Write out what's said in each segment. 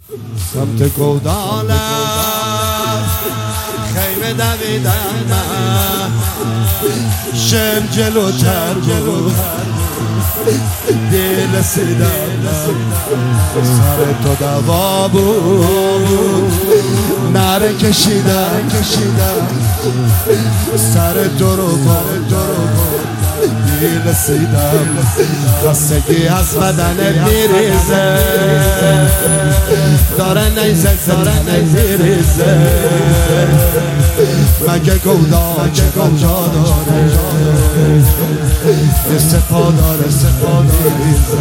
سمت گودالم خیمه دویدم شم جلوتر بود دل سیدم سر تو دوا بود نره کشیدم سر تو رو دل سیدم خستگی از بدنت میریزه داره نیزه میریزه مگه گودا چه کجا داره یه سپا داره میریزه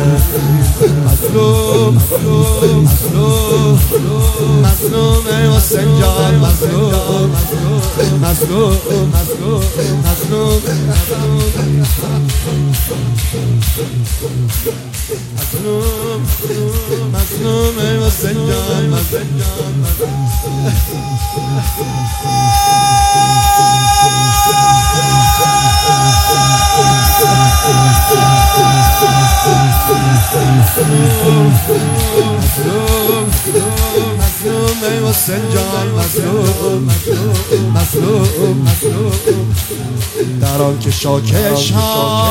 مظلوم حسین جان مظلوم حسین جان در آن که شاکش ها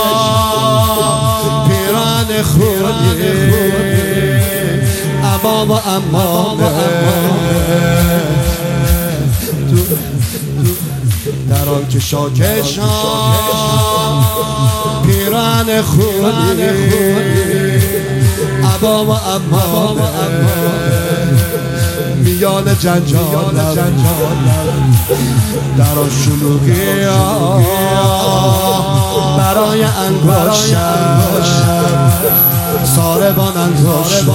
پیران خونی ابا و امامه در آن که شاکش ها پیران خونی ابا و امامه میان جنجالم در آن شلوغی برای انگاشتم ساربان انگاشتم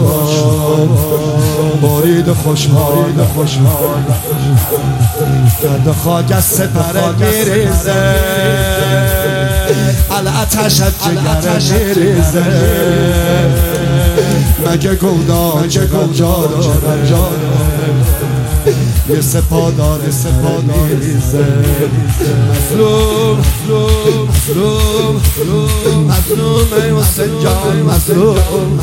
برید خوشحال گرد خاک از سپره میریزه الاتش از جگر میریزه مگه گودا چه کجا داره یه سپا داره میریزه مظلوم حسین جان مظلوم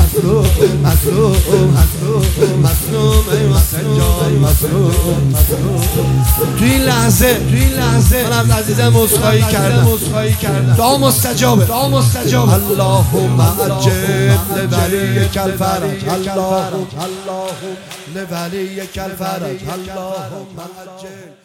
حسین جان توی این لحظه من از عزیزم عذرخواهی کردم دعا مستجابه اللهم عجل لولیک الفرج اللهم لولیک الفرج اللهم عجل